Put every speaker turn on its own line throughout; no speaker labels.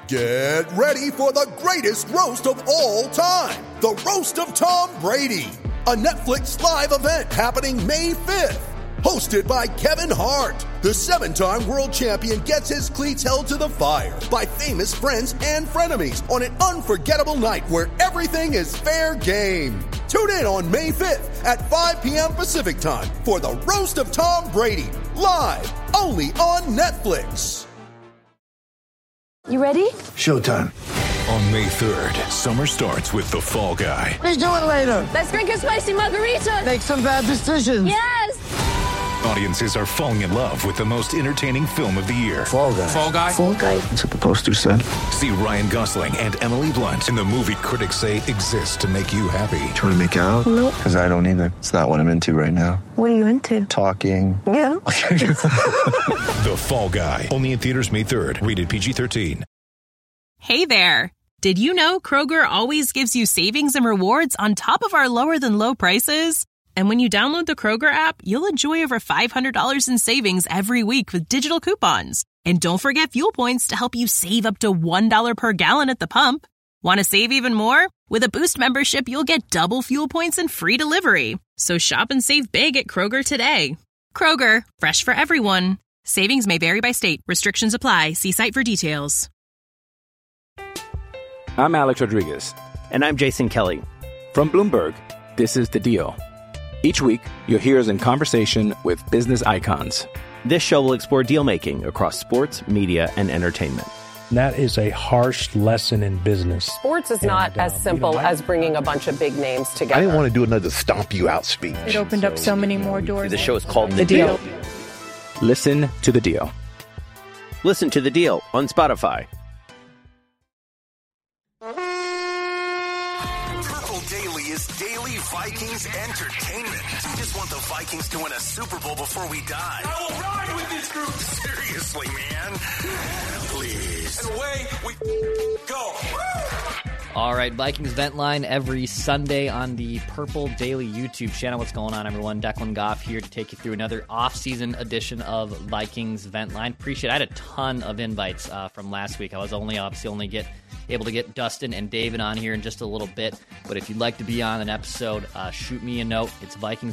Get ready for the greatest roast of all time, the Roast of Tom Brady, a Netflix live event happening May 5th. Hosted by Kevin Hart, the 7-time world champion gets his cleats held to the fire by famous friends and frenemies on an unforgettable night where everything is fair game. Tune in on May 5th at 5 p.m. Pacific time for the Roast of Tom Brady, live only on Netflix.
You ready?
Showtime.
On May 3rd, summer starts with The Fall Guy.
Let's do it later.
Let's drink a spicy margarita.
Make some bad decisions.
Yes.
Audiences are falling in love with the most entertaining film of the year.
Fall Guy.
Fall Guy?
Fall Guy.
That's what the poster said.
See Ryan Gosling and Emily Blunt in the movie critics say exists to make you happy.
Trying to make it out?
Nope.
Because I don't either. It's not what I'm into right now.
What are you into?
Talking.
Yeah.
The Fall Guy. Only in theaters May 3rd. Rated PG-13.
Hey there. Did you know Kroger always gives you savings and rewards on top of our lower than low prices? And when you download the Kroger app, you'll enjoy over $500 in savings every week with digital coupons. And don't forget fuel points to help you save up to $1 per gallon at the pump. Want to save even more? With a Boost membership, you'll get double fuel points and free delivery. So shop and save big at Kroger today. Kroger, fresh for everyone. Savings may vary by state. Restrictions apply. See site for details.
I'm Alex Rodriguez.
And I'm Jason Kelly.
From Bloomberg, this is The Deal. Each week, you'll hear us in conversation with business icons.
This show will explore deal-making across sports, media, and entertainment.
That is a harsh lesson in business.
Sports is not as simple as bringing a bunch of big names together.
I didn't want to do another stomp you out speech.
It opened up so many more doors.
The show is called The Deal.
Listen to The Deal.
Listen to The Deal on Spotify.
Purple Daily is daily Vikings entertainment. We just want the Vikings to win a Super Bowl before we die. I will ride with this group. Seriously, man. Please. And away we go.
All right, Vikings Vent Line every Sunday on the Purple Daily YouTube channel. What's going on, everyone? Declan Goff here to take you through another off-season edition of Vikings Vent Line. Appreciate it. I had a ton of invites from last week. I was only able to get Dustin and David on here in just a little bit. But if you'd like to be on an episode, shoot me a note. It's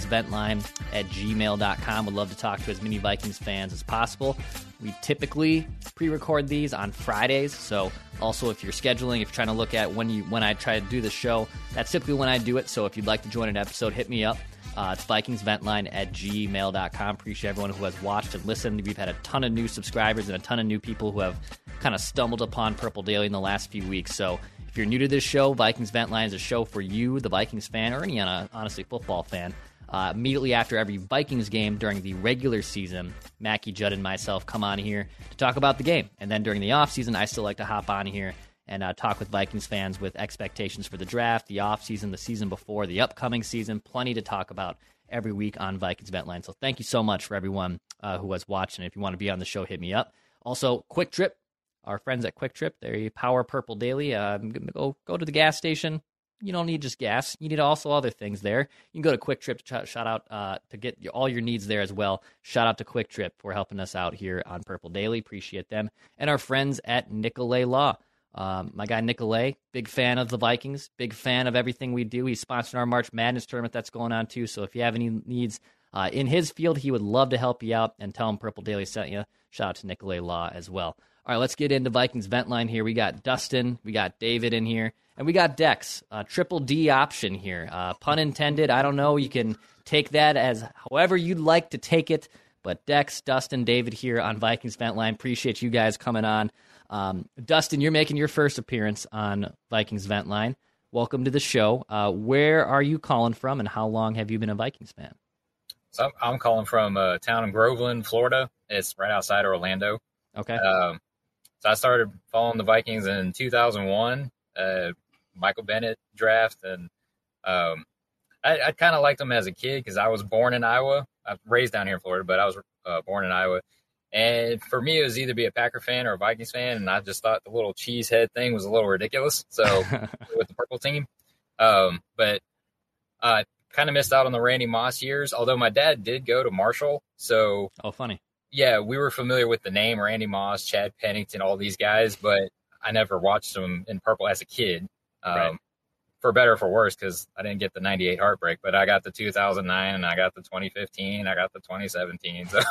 VikingsVentLine@gmail.com. Would love to talk to as many Vikings fans as possible. We typically pre-record these on Fridays, so also if you're scheduling, if you're trying to look at when I try to do the show, that's typically when I do it. So if you'd like to join an episode, hit me up. It's VikingsVentLine@gmail.com. Appreciate everyone who has watched and listened. We've had a ton of new subscribers and a ton of new people who have kind of stumbled upon Purple Daily in the last few weeks. So if you're new to this show, Vikings Vent Line is a show for you, the Vikings fan, or any honestly football fan. Immediately after every Vikings game during the regular season, Mackie, Judd, and myself come on here to talk about the game. And then during the offseason, I still like to hop on here and talk with Vikings fans with expectations for the draft, the offseason, the season before, the upcoming season. Plenty to talk about every week on Vikings Vent Line. So thank you so much for everyone who has watched. And if you want to be on the show, hit me up. Also, Quick Trip, our friends at Quick Trip, they power Purple Daily. Go to the gas station. You don't need just gas. You need also other things there. You can go to Quick Trip to shout out to get all your needs there as well. Shout out to Quick Trip for helping us out here on Purple Daily. Appreciate them. And our friends at Nicolay Law. My guy Nicolay, big fan of the Vikings, big fan of everything we do. He's sponsoring our March Madness tournament that's going on too. So if you have any needs in his field, he would love to help you out, and tell him Purple Daily sent you. Shout out to Nicolay Law as well. All right, let's get into Vikings Vent Line here. We got Dustin, we got David in here, and we got Dex, triple D option here. Pun intended. I don't know. You can take that as however you'd like to take it. But Dex, Dustin, David here on Vikings Vent Line. Appreciate you guys coming on. Dustin, you're making your first appearance on Vikings Vent Line. Welcome to the show. Where are you calling from, and how long have you been a Vikings fan?
So I'm calling from a town in Groveland, Florida. It's right outside Orlando.
Okay.
So I started following the Vikings in 2001, Michael Bennett draft, and I kind of liked them as a kid because I was born in Iowa. I was raised down here in Florida, but I was born in Iowa. And for me, it was either be a Packer fan or a Vikings fan, and I just thought the little cheese head thing was a little ridiculous. So with the purple team, but I kind of missed out on the Randy Moss years. Although my dad did go to Marshall, so
funny.
Yeah, we were familiar with the name Randy Moss, Chad Pennington, all these guys, but I never watched him in purple as a kid,
Right.
for better or for worse, because I didn't get the 98 heartbreak, but I got the 2009 and I got the 2015, I got the 2017. So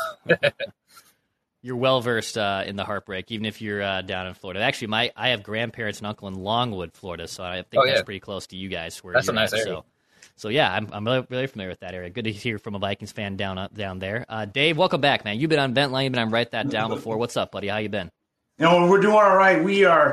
You're well versed in the heartbreak, even if you're down in Florida. Actually, I have grandparents and uncle in Longwood, Florida, so I think that's pretty close to you guys. Where
that's
you're
a nice
at,
area.
So yeah, I'm really familiar with that area. Good to hear from a Vikings fan down there. Dave, welcome back, man. You've been on Vent Line, you've been on Write That Down before. What's up, buddy? How you been?
We're doing all right.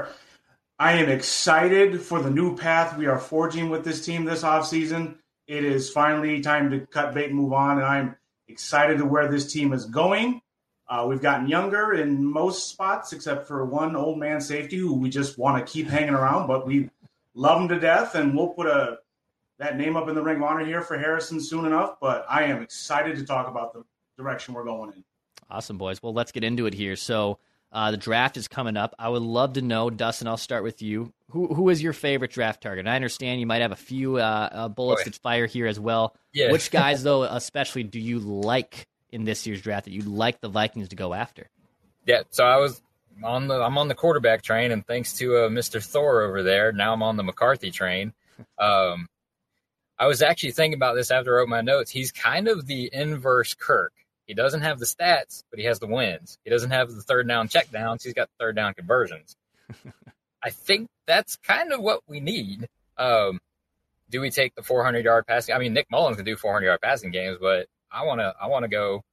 I am excited for the new path we are forging with this team this offseason. It is finally time to cut bait and move on, and I'm excited to where this team is going. We've gotten younger in most spots, except for one old man safety who we just want to keep hanging around, but we love him to death, and we'll put that name up in the Ring of Honor here for Harrison soon enough. But I am excited to talk about the direction we're going in.
Awesome, boys. Well, let's get into it here. So the draft is coming up. I would love to know, Dustin, I'll start with you. Who is your favorite draft target? I understand you might have a few bullets to fire here as well.
Yeah.
Which guys, though, especially do you like in this year's draft that you'd like the Vikings to go after?
Yeah, so I'm on the quarterback train, and thanks to Mr. Thor over there, now I'm on the McCarthy train. I was actually thinking about this after I wrote my notes. He's kind of the inverse Kirk. He doesn't have the stats, but he has the wins. He doesn't have the third down check downs. He's got third down conversions. I think that's kind of what we need. Do we take the 400-yard passing? I mean, Nick Mullins can do 400-yard passing games, but I want to go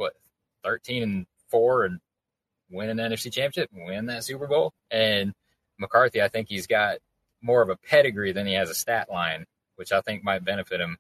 13-4 and win an NFC championship and win that Super Bowl. And McCarthy, I think he's got more of a pedigree than he has a stat line, which I think might benefit him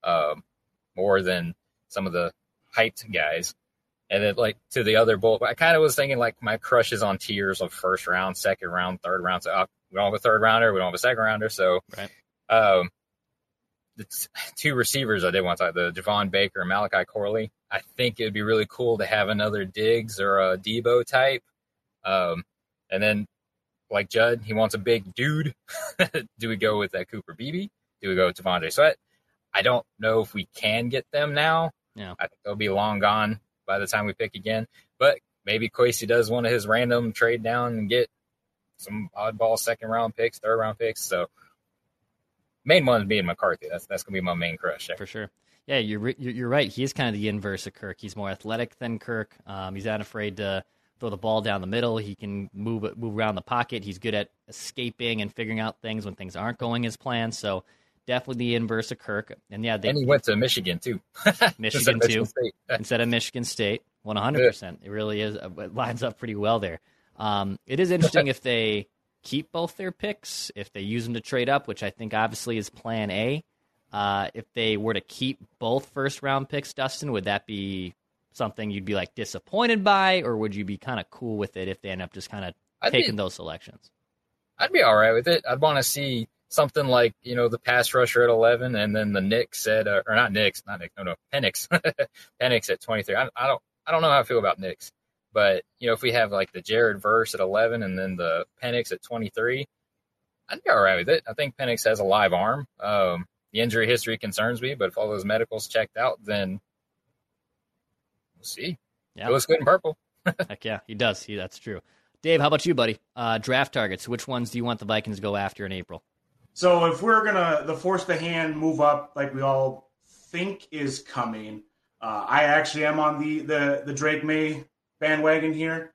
more than some of the hyped guys. And then, like, to the other bullet, I kind of was thinking, like, my crush is on tiers of first round, second round, third round. So we don't have a third rounder, we don't have a second rounder. So
right.
The two receivers I did want to talk, the Javon Baker and Malachi Corley. I think it would be really cool to have another Diggs or a Debo type. And then, like Judd, he wants a big dude. Do we go with Cooper Beebe? Do we go with Devondre Sweat? I don't know if we can get them now.
Yeah.
I think they'll be long gone by the time we pick again. But maybe Kwesi does one of his random trade down and get some oddball second-round picks, third-round picks. So main one being McCarthy. That's going to be my main crush there.
For sure. Yeah, you're right. He is kind of the inverse of Kirk. He's more athletic than Kirk. He's not afraid to throw the ball down the middle. He can move around the pocket. He's good at escaping and figuring out things when things aren't going as planned. So definitely the inverse of Kirk. And yeah,
and he went to Michigan too.
Michigan too, instead of Michigan State. 100%. It really is. It lines up pretty well there. It is interesting if they keep both their picks, if they use them to trade up, which I think obviously is plan A. If they were to keep both first-round picks, Dustin, would that be something you'd be like disappointed by, or would you be kind of cool with it if they end up just kind of taking those selections?
I'd be all right with it. I'd want to see something like, the pass rusher at 11, and then the Knicks at Penix Penix at 23. I don't know how I feel about Knicks, but if we have like the Jared Verse at 11 and then the Penix at 23, I'd be all right with it. I think Penix has a live arm. The injury history concerns me, but if all those medicals checked out, then we'll see.
Yeah.
It looks good in purple.
Heck yeah, he does. That's true. Dave, how about you, buddy? Draft targets. Which ones do you want the Vikings to go after in April?
So if we're going to force the hand move up like we all think is coming, I actually am on the Drake May bandwagon here.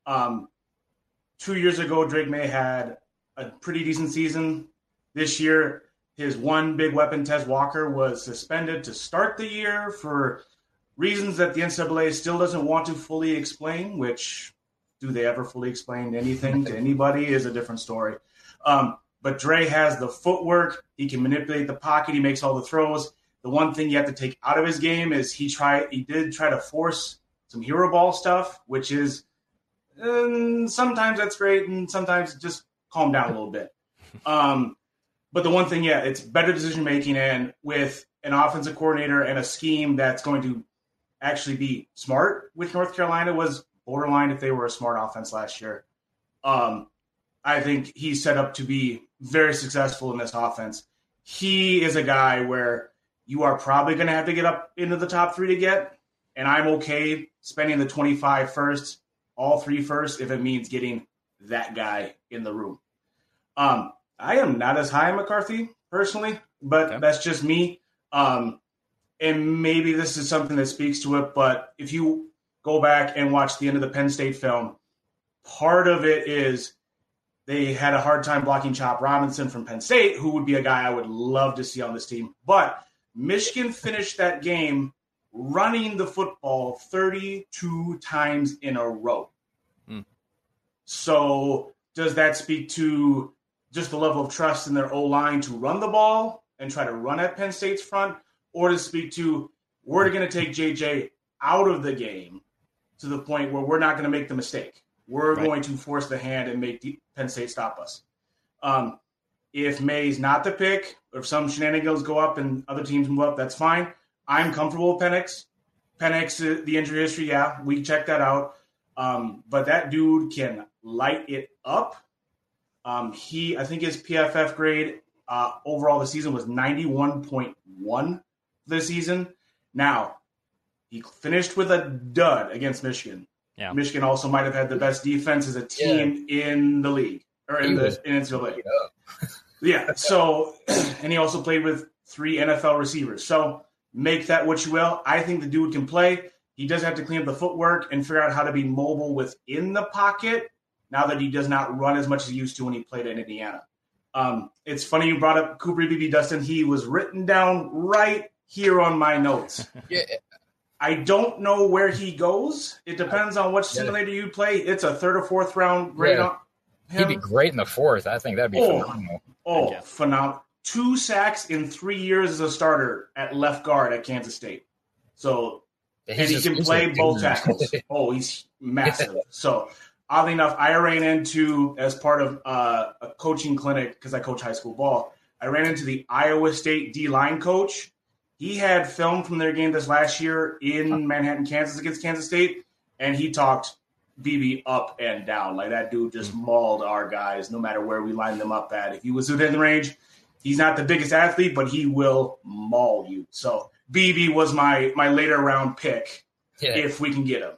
2 years ago, Drake May had a pretty decent season. This year, his one big weapon, Tez Walker, was suspended to start the year for reasons that the NCAA still doesn't want to fully explain, which do they ever fully explain anything to anybody is a different story. But Dre has the footwork. He can manipulate the pocket. He makes all the throws. The one thing you have to take out of his game is he did try to force some hero ball stuff, which is sometimes that's great and sometimes just calm down a little bit. But the one thing, it's better decision-making, and with an offensive coordinator and a scheme that's going to actually be smart, which North Carolina was borderline if they were a smart offense last year. I think he's set up to be very successful in this offense. He is a guy where you are probably going to have to get up into the top 3 to get, and I'm okay spending the 25 first, all 3 first, if it means getting that guy in the room. I am not as high on McCarthy personally, but that's just me. And maybe this is something that speaks to it, but if you go back and watch the end of the Penn State film, part of it is they had a hard time blocking Chop Robinson from Penn State, who would be a guy I would love to see on this team. But Michigan finished that game running the football 32 times in a row. So does that speak to just the level of trust in their O-line to run the ball and try to run at Penn State's front? Or does it speak to we're going to take JJ out of the game to the point where we're not going to make the mistake? We're going to force the hand and make Penn State stop us. If May's not the pick, or if some shenanigans go up and other teams move up, that's fine. I'm comfortable with Penix. Penix, the injury history, yeah, we checked that out. But that dude can light it up. I think his PFF grade overall this season was 91.1 this season. Now, he finished with a dud against Michigan. Yeah. Michigan also might have had the best defense as a team in the league, or in NCAA. Yeah, so, and he also played with 3 NFL receivers. So make that what you will. I think the dude can play. He does have to clean up the footwork and figure out how to be mobile within the pocket now that he does not run as much as he used to when he played at Indiana. It's funny you brought up Cooper Beebe, Dustin. He was written down right here on my notes. Yeah. I don't know where he goes. It depends on which simulator you play. It's a 3rd or 4th round grade on him.
He'd be great in the 4th. I think that'd be phenomenal.
Phenomenal. 2 sacks in 3 years as a starter at left guard at Kansas State. So, and he can play both tackles. He's massive. So, oddly enough, I ran into, as part of a coaching clinic, because I coach high school ball, I ran into the Iowa State D-line coach. He had film from their game this last year in Manhattan, Kansas against Kansas State, and he talked BB up and down. Like, that dude just mauled our guys no matter where we lined them up at. If he was within the range, he's not the biggest athlete, but he will maul you. So BB was my later round pick if we can get him.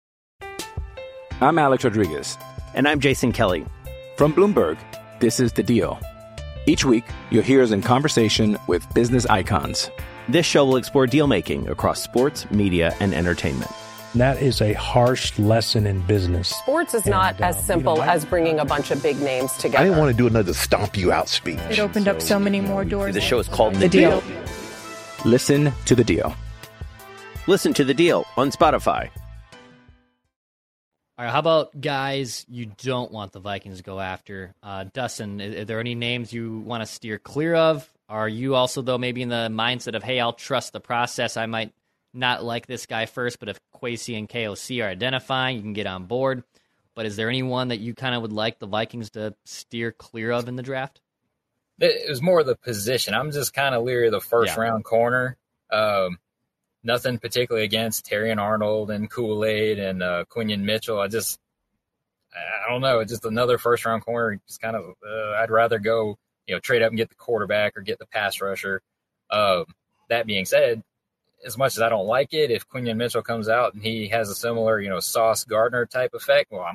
I'm Alex Rodriguez.
And I'm Jason Kelly.
From Bloomberg, this is The Deal. Each week, you'll hear us in conversation with business icons.
This show will explore deal-making across sports, media, and entertainment.
That is a harsh lesson in business.
Sports is not as simple as bringing a bunch of big names together.
I didn't want to do another stomp you out speech.
It opened up so many more doors.
The show is called The Deal.
Listen to The Deal.
Listen to The Deal on Spotify.
All right, how about guys you don't want the Vikings to go after? Dustin, are there any names you want to steer clear of? Are you also, though, maybe in the mindset of, hey, I'll trust the process. I might not like this guy first, but if Kwesi and KOC are identifying, you can get on board. But is there anyone that you kind of would like the Vikings to steer clear of in the draft?
It was more the position. I'm just kind of leery of the first-round corner. Nothing particularly against Terrion Arnold and Kool-Aid and Quinion Mitchell. I don't know. It's just another first-round corner. Just kind of, I'd rather go, trade up and get the quarterback or get the pass rusher. That being said, as much as I don't like it, if Quinion Mitchell comes out and he has a similar, Sauce Gardner type effect, well,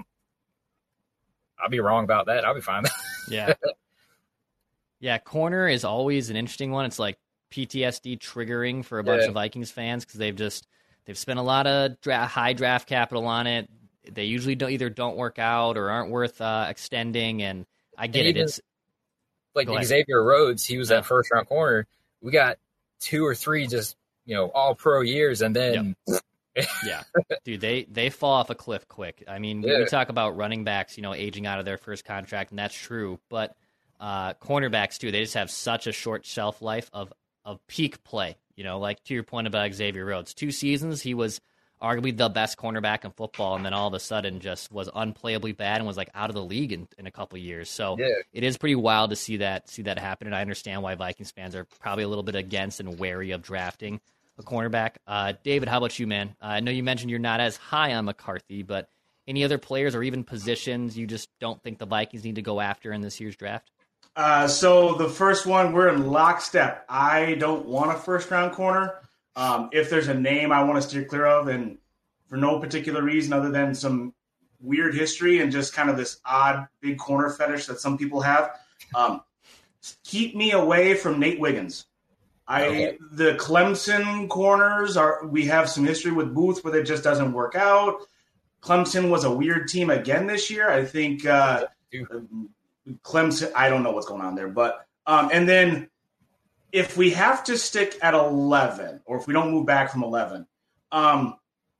I'll be wrong about that. I'll be fine.
Yeah. Yeah, corner is always an interesting one. It's like PTSD triggering for a bunch of Vikings fans because they've spent a lot of high draft capital on it. They usually don't work out or aren't worth extending, and I get it. It's
like Xavier Rhodes. He was that first round corner. We got 2 or 3 just all pro years, and then
dude, they fall off a cliff quick. I mean, we talk about running backs, aging out of their first contract, and that's true, but cornerbacks too. They just have such a short shelf life of peak play. Like to your point about Xavier Rhodes, 2 seasons he was arguably the best cornerback in football, and then all of a sudden just was unplayably bad and was like out of the league in a couple of years. So it is pretty wild to see that happen, and I understand why Vikings fans are probably a little bit against and wary of drafting a cornerback. David, how about you, man? I know you mentioned you're not as high on McCarthy, but any other players or even positions you just don't think the Vikings need to go after in this year's draft?
So the first one, we're in lockstep. I don't want a first-round corner. If there's a name I want to steer clear of, and for no particular reason other than some weird history and just kind of this odd big corner fetish that some people have. Keep me away from Nate Wiggins. The Clemson corners we have some history with Booth where it just doesn't work out. Clemson was a weird team again this year. I think Clemson, I don't know what's going on there, but and then if we have to stick at 11 or if we don't move back from 11, I'm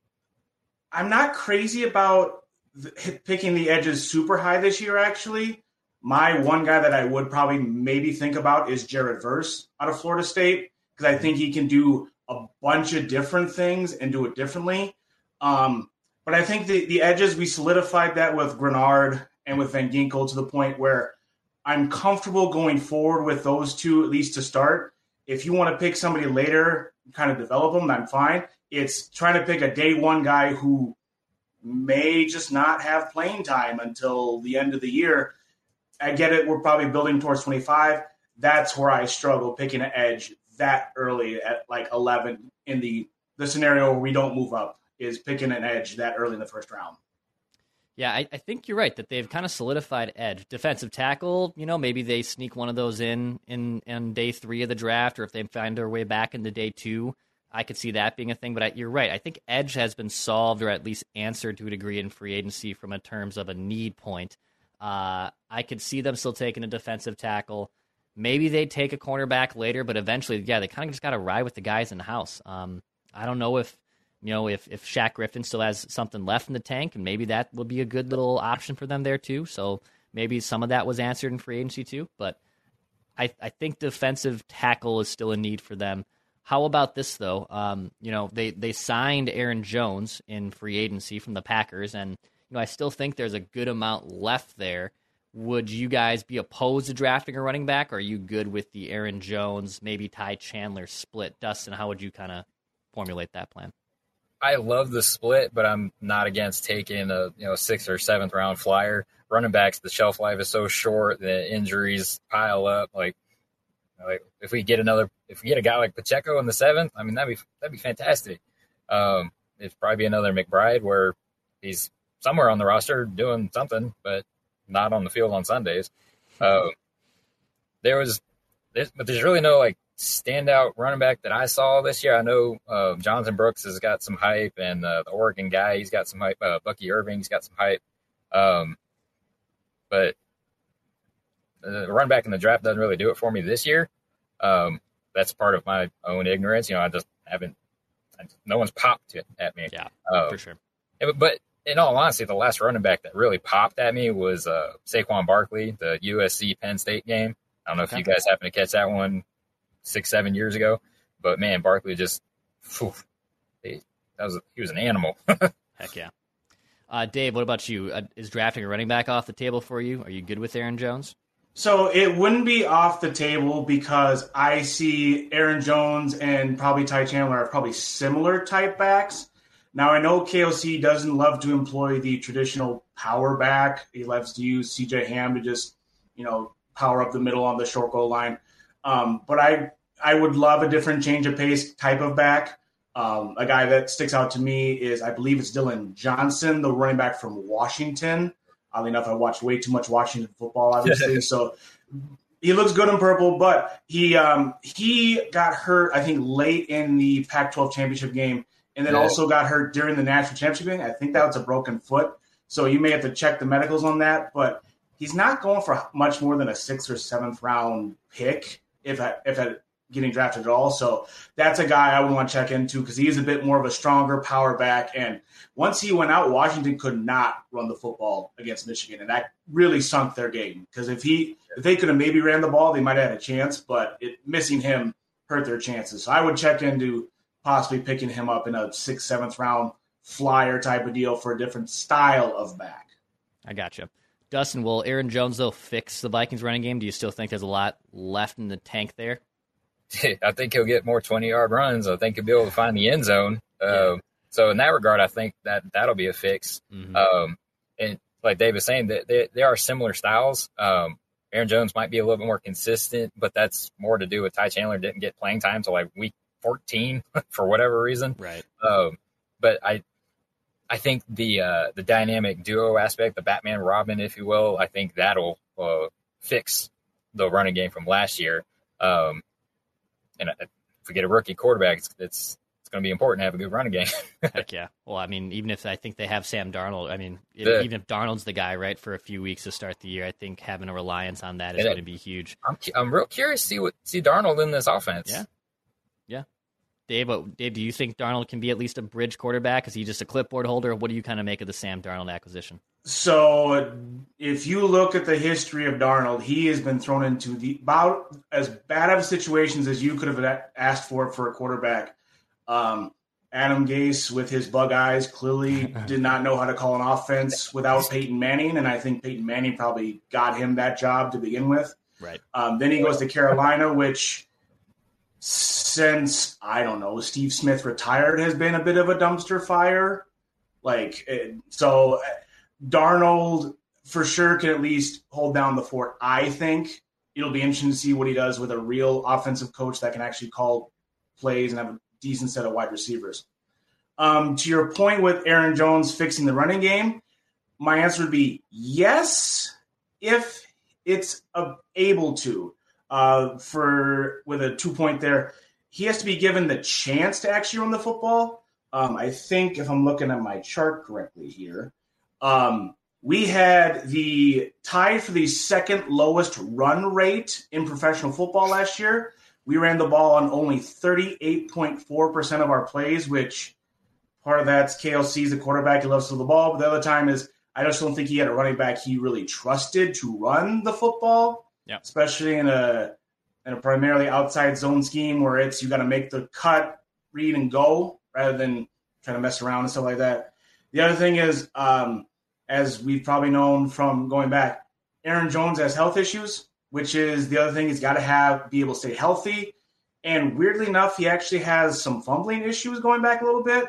not crazy about picking the edges super high this year, actually. My one guy that I would probably maybe think about is Jared Verse out of Florida State because I think he can do a bunch of different things and do it differently. But I think the edges, we solidified that with Grenard and with Van Ginkel to the point where I'm comfortable going forward with those two, at least to start. If you want to pick somebody later, kind of develop them, I'm fine. It's trying to pick a day one guy who may just not have playing time until the end of the year. I get it. We're probably building towards 25. That's where I struggle picking an edge that early at like 11 in the scenario where we don't move up is picking an edge that early in the first round.
Yeah, I think you're right that they've kind of solidified edge. Defensive tackle, maybe they sneak one of those in day 3 of the draft, or if they find their way back into day 2, I could see that being a thing. But you're right. I think edge has been solved or at least answered to a degree in free agency from a terms of a need point. I could see them still taking a defensive tackle. Maybe they take a cornerback later, but eventually, they kind of just got to ride with the guys in the house. I don't know if Shaq Griffin still has something left in the tank, and maybe that would be a good little option for them there too. So maybe some of that was answered in free agency too. But I think defensive tackle is still a need for them. How about this though? They signed Aaron Jones in free agency from the Packers, and I still think there's a good amount left there. Would you guys be opposed to drafting a running back, or are you good with the Aaron Jones, maybe Ty Chandler split? Dustin, how would you kind of formulate that plan?
I love the split, but I'm not against taking a 6th or 7th round flyer. Running backs, the shelf life is so short, the injuries pile up. Like if we get a guy like Pacheco in the 7th, I mean that'd be fantastic. It'd probably be another McBride where he's somewhere on the roster doing something, but not on the field on Sundays. There's really no standout running back that I saw this year. I know Jonathan Brooks has got some hype, and the Oregon guy, he's got some hype. Bucky Irving's got some hype. But the running back in the draft doesn't really do it for me this year. That's part of my own ignorance. I just haven't. No one's popped it at me.
Yeah, for sure.
But in all honesty, the last running back that really popped at me was Saquon Barkley, the USC Penn State game. I don't know if you guys happen to catch that one 6-7 years ago, but man, Barkley just, he was an animal.
Heck yeah. Dave, what about you? Is drafting a running back off the table for you? Are you good with Aaron Jones?
So it wouldn't be off the table because I see Aaron Jones and probably Ty Chandler are probably similar type backs. Now, I know KOC doesn't love to employ the traditional power back. He loves to use CJ Ham to just, power up the middle on the short goal line. But I would love a different change of pace type of back. A guy that sticks out to me is, I believe it's Dylan Johnson, the running back from Washington. Oddly enough, I watched way too much Washington football, obviously. So he looks good in purple, but he got hurt, I think, late in the Pac-12 championship game. And then also got hurt during the national championship game. I think that was a broken foot. So you may have to check the medicals on that. But he's not going for much more than a 6th or 7th round pick if getting drafted at all. So that's a guy I would want to check into because he is a bit more of a stronger power back. And once he went out, Washington could not run the football against Michigan. And that really sunk their game because if they could have maybe ran the ball, they might have had a chance. But missing him hurt their chances. So I would check into possibly picking him up in a 6th, 7th round flyer type of deal for a different style of back.
I gotcha. Dustin, will Aaron Jones, though, fix the Vikings running game? Do you still think there's a lot left in the tank there?
I think he'll get more 20-yard runs. I think he'll be able to find the end zone. So in that regard, I think that'll be a fix. Mm-hmm. And like Dave was saying, they are similar styles. Aaron Jones might be a little bit more consistent, but that's more to do with Ty Chandler didn't get playing time till week 14 for whatever reason.
Right.
But I I think the dynamic duo aspect, the Batman Robin, if you will, I think that'll fix the running game from last year. And if we get a rookie quarterback, it's going to be important to have a good running game.
Heck yeah. Well, I mean, even if I think they have Sam Darnold, I mean, even if Darnold's the guy, right, for a few weeks to start the year, I think having a reliance on that is going to be huge.
I'm real curious to see Darnold in this offense.
Yeah. Dave, do you think Darnold can be at least a bridge quarterback? Is he just a clipboard holder? What do you kind of make of the Sam Darnold acquisition?
So if you look at the history of Darnold, he has been thrown into about as bad of situations as you could have asked for a quarterback. Adam Gase, with his bug eyes, clearly did not know how to call an offense without Peyton Manning, and I think Peyton Manning probably got him that job to begin with.
Right. Then
he goes to Carolina, which since, I don't know, Steve Smith retired has been a bit of a dumpster fire. So Darnold for sure can at least hold down the fort. I think it'll be interesting to see what he does with a real offensive coach that can actually call plays and have a decent set of wide receivers. To your point with Aaron Jones fixing the running game, my answer would be yes, if it's able to. With a 2-point there, he has to be given the chance to actually run the football. I think if I'm looking at my chart correctly here, we had the tie for the second lowest run rate in professional football last year. We ran the ball on only 38.4% of our plays, which part of that's KLC's the quarterback. He loves to throw the ball. But the other time is I just don't think he had a running back he really trusted to run the football.
Yeah.
Especially in a primarily outside zone scheme where you got to make the cut, read, and go rather than trying to mess around and stuff like that. The other thing is, as we've probably known from going back, Aaron Jones has health issues, which is the other thing. He's got to be able to stay healthy. And weirdly enough, he actually has some fumbling issues going back a little bit.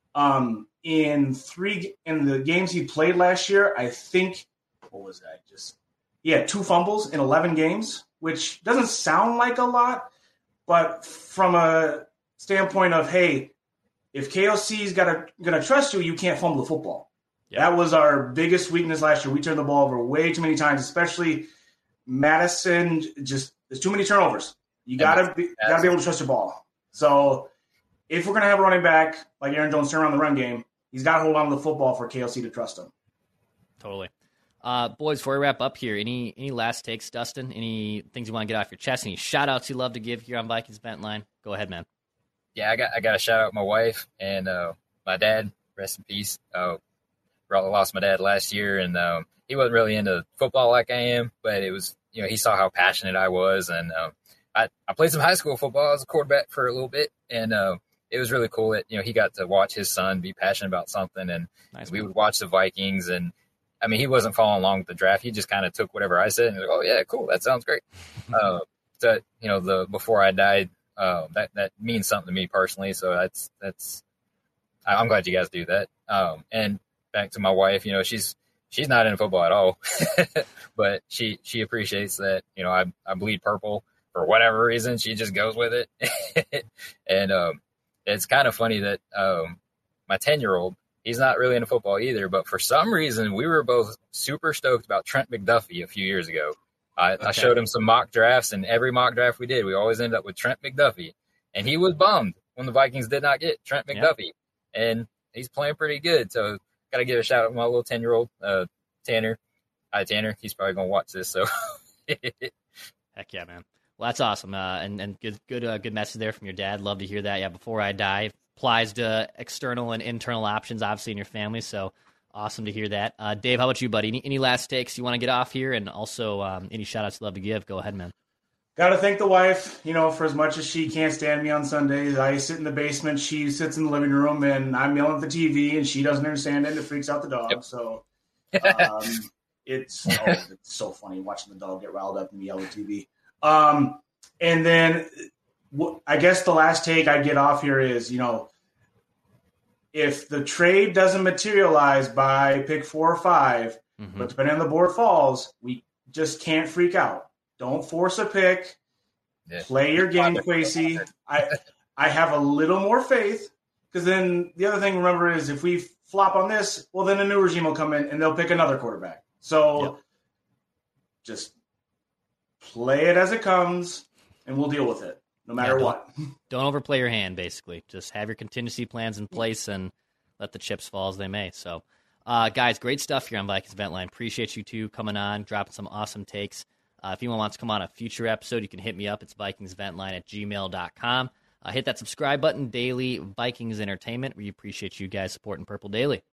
In the games he played last year, I think, what was that? He had 2 fumbles in 11 games, which doesn't sound like a lot, but from a standpoint of, hey, if KOC is going to trust you, you can't fumble the football. Yeah. That was our biggest weakness last year. We turned the ball over way too many times, especially Madison. Just there's too many turnovers. You gotta be able to trust your ball. So if we're going to have a running back like Aaron Jones turn around the run game, he's got to hold on to the football for KLC to trust him.
Totally. Boys, before we wrap up here, any last takes, Dustin? Any things you want to get off your chest? Any shout-outs you love to give here on Vikings Vent Line? Go ahead, man.
Yeah, I got to shout out my wife and my dad. Rest in peace. Lost my dad last year, and he wasn't really into football like I am, but it was, he saw how passionate I was, and I played some high school football. I was a quarterback for a little bit, and it was really cool that he got to watch his son be passionate about something, and we would watch the Vikings. And I mean, he wasn't following along with the draft. He just kind of took whatever I said and was like, oh yeah, cool, that sounds great. So the before I died, that means something to me personally. So that's I'm glad you guys do that. And back to my wife, she's not into football at all, but she appreciates that, I bleed purple for whatever reason. She just goes with it. And it's kind of funny that my 10-year-old, he's not really into football either, but for some reason we were both super stoked about Trent McDuffie a few years ago. I showed him some mock drafts, and every mock draft we did, we always ended up with Trent McDuffie. And he was bummed when the Vikings did not get Trent McDuffie. Yeah. And he's playing pretty good. So got to give a shout out to my little 10-year-old, Tanner. Hi, Tanner. He's probably going to watch this. So
heck yeah, man. Well, that's awesome. And good message there from your dad. Love to hear that. Yeah, before I die, applies to external and internal options, obviously, in your family. So awesome to hear that. Dave, how about you, buddy? Any last takes you want to get off here? And also any shout-outs you'd love to give? Go ahead, man.
Got to thank the wife, for as much as she can't stand me on Sundays. I sit in the basement, she sits in the living room, and I'm yelling at the TV, and she doesn't understand it. It freaks out the dog. Yep. So it's so funny watching the dog get riled up and yell at TV. And then I guess the last take I get off here is, if the trade doesn't materialize by pick 4 or 5, but depending on the board falls, we just can't freak out. Don't force a pick. Yeah. Play your game, Kwesi. I have a little more faith Because then the other thing to remember is if we flop on this, well, then a new regime will come in and they'll pick another quarterback. So just play it as it comes, and we'll deal with it no matter what.
Don't overplay your hand, basically. Just have your contingency plans in place and let the chips fall as they may. So, guys, great stuff here on Vikings Vent Line. Appreciate you two coming on, dropping some awesome takes. If anyone wants to come on a future episode, you can hit me up. It's VikingsVentLine@gmail.com. Hit that subscribe button, Daily Vikings Entertainment. We appreciate you guys supporting Purple Daily.